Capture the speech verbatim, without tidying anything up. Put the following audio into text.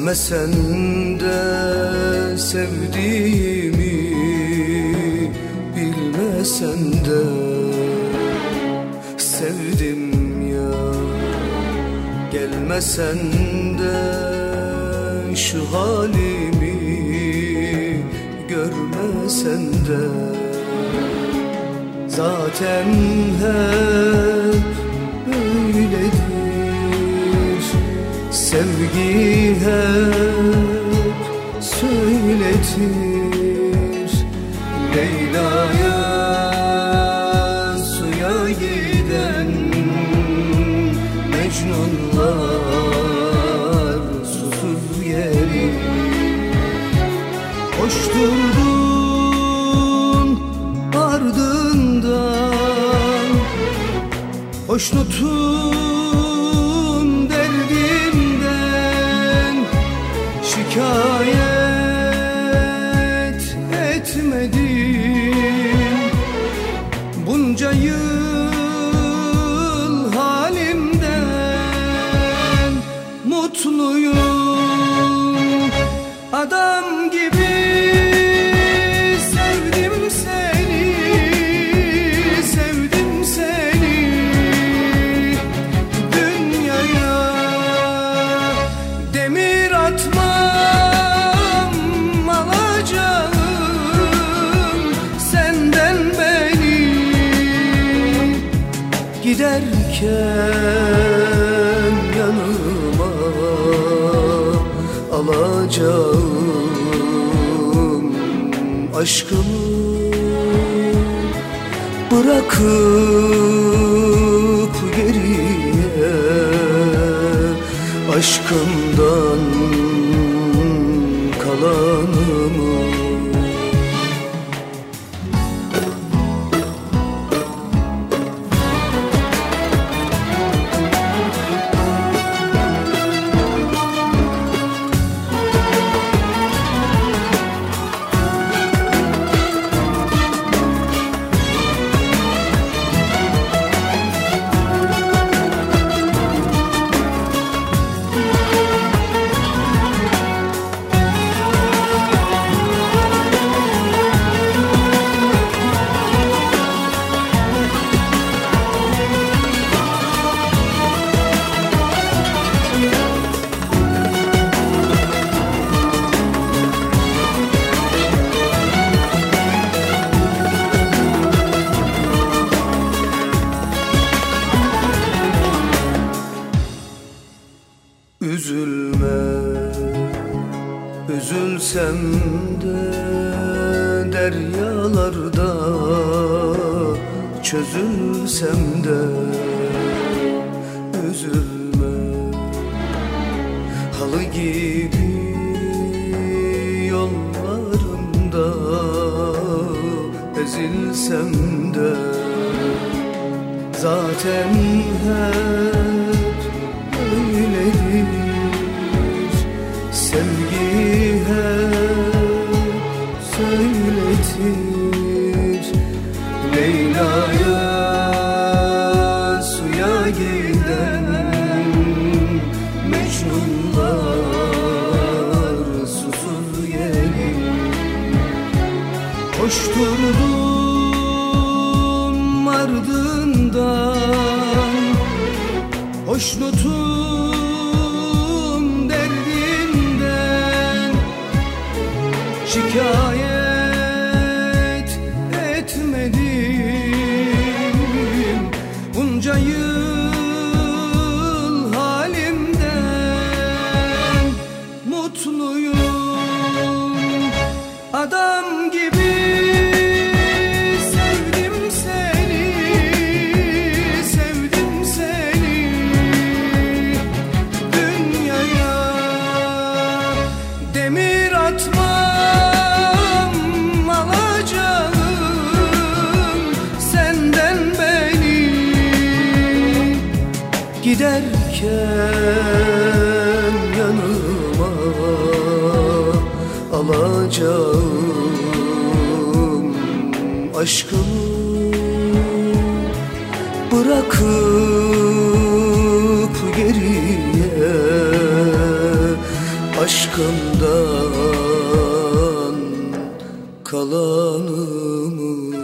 Sevmesen de sevdiğimi, bilmesen de sevdim ya. Gelmesen de şu halimi, görmesen de zaten hep öyledir. Sevgi hep söyletir. Leyla'ya suya giden Mecnunlar susuz yeri. Koşturdun ardından hoşnutun derdinden. Şikayet etmedim bunca yıl halimden. Mutluyum adam gibi, sevdim seni, sevdim seni. Dünyaya demir atmam, alacağım senden beni. Giderken yanıma alacağım aşkımı, bırakıp geriye aşkımdan kalanımı. Üzülme, üzülsem de deryalarda, çözülsem de üzülme. Halı gibi yollarımda ezilsem de zaten hep öyledir. Sevgi hep söyletir. Leyla'ya suya giden Mecnunlar susuz yeri. Koşturdum ardından hoşnutun derdinden. Şikayet etmedim bunca yıl halimden. Mutluyum adam gibi, sevdim seni, sevdim seni. Dünyaya demir atmam, alacağım senden beni. Giderken yanıma alacağım aşkımı, bırakıp geriye aşkından kalanımı.